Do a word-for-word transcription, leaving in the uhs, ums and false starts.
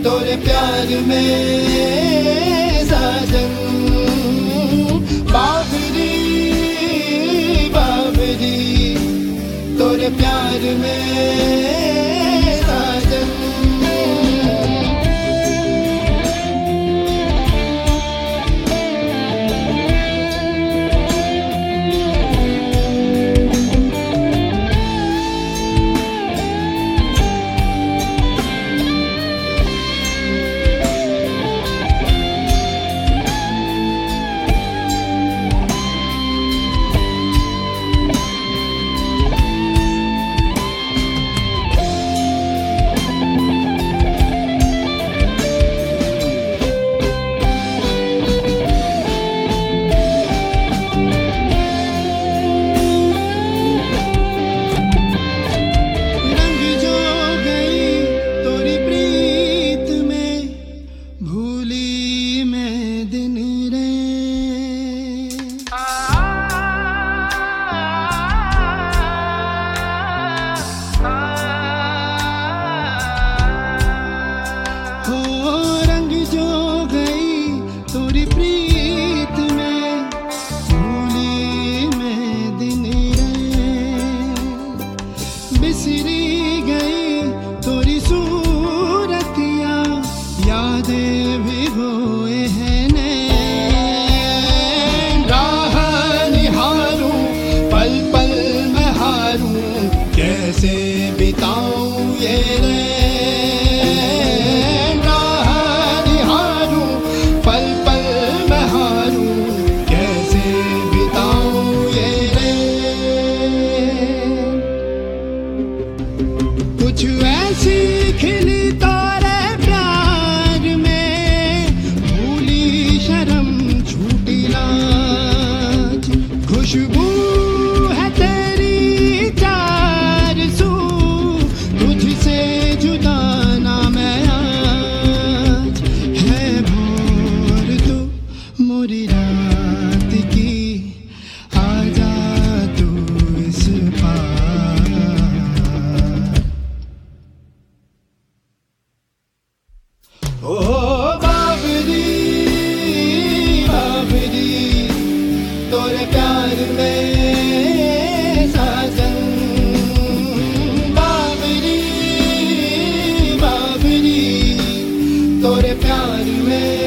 तोरे प्यार में साजन बाबरी बाबरी तोरे प्यार में साजन बिसरी गई तोरी सूरतिया यादें भिगोए हैं नैन राह निहारूं पल पल मैं हारूं कैसे बिताऊं ये रैन राह निहारूं पल पल मैं हारूं कैसे बिताऊं ये कुछ ऐसी खिली तारे प्यार में भूली शर्म झूठी लाज खुशबू है तेरी चार सू तुझसे जुदा ना मैं आज है भोर तू मोरी रात की आजा तू इस पार ओ बाबरी बाबरी तोरे प्यार में साजन बाबरी बाबरी तोरे प्यार में